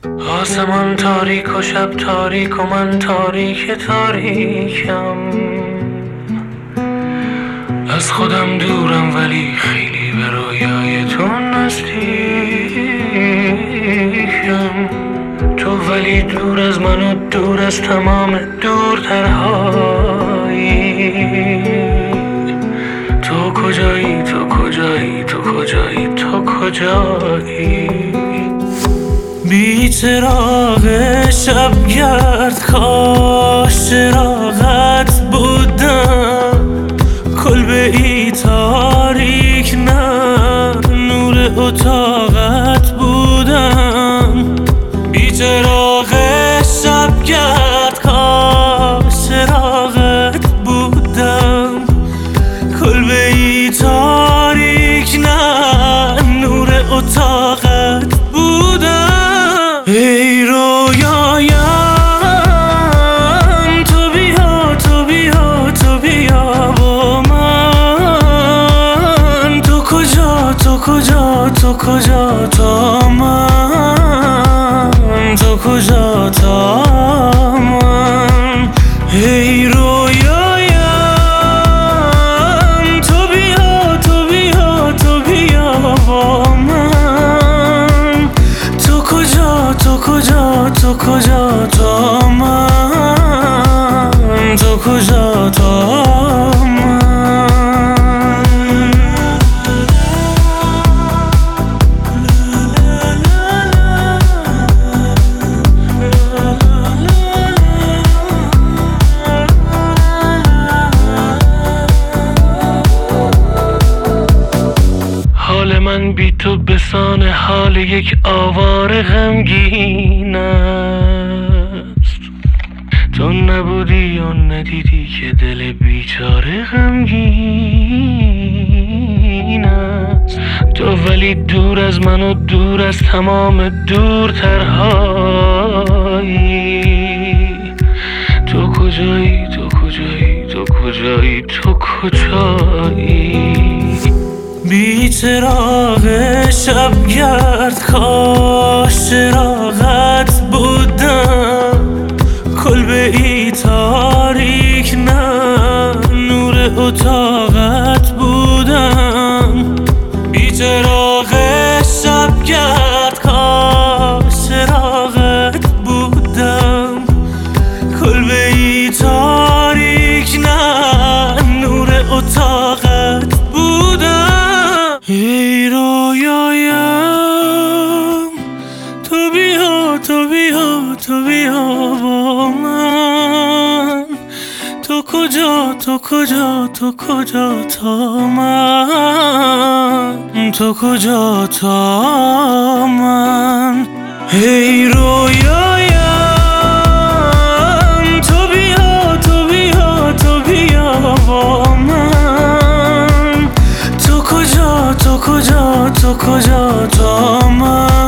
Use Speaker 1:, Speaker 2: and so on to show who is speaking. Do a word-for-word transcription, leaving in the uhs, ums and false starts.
Speaker 1: آسمان تاریک و شب تاریک و من تاریک تاریکم، از خودم دورم ولی خیلی به رویای تو نزدیکم. تو ولی دور از من و دور از تمام دورترهایی. تو کجایی تو کجایی تو کجایی تو کجایی؟ بی چراغ شبگرد کاش چراغت بودم، کلبه ای تاریک نه نور اتاقت بودم. بی چراغ شبگرد کاش چراغت بودم، کلبه ای تاریک نه نور اتاقت بودم. ای رویایم تو بیا تو بیا تو بیا با من. تو کجا تو کجا تو کجا تا من، تو کجا تا من. ای رویایم تو بیا تو بیا تو بیا با من. تو کجا تو کجا تو کجا تا من، تو کجا تا من. حال من بی تو بسان حال یک آواره غمگین است. تو نبودی یا ندیدی که دل بیچاره غمگین است. تو ولی دور از من و دور از تمام دورترهایی. تو کجایی تو کجایی تو کجایی تو کجایی؟ بی چراغ شبگرد کاش چراغت بودم، کلبه ای تاریک نه نور اتاقت بودم. بی چراغ شبگرد کاش چراغت بودم، کلبه ای تاریک نه نور اتاقت بودم. ای رویایم تو بیا تو بیا تو بیا با من. تو کجا تو کجا تو کجا تا من، تو کجا تا من. ای رویایم تو بیا تو بیا تو بیا با من. تو کجا تو کجا تو کجا تا من.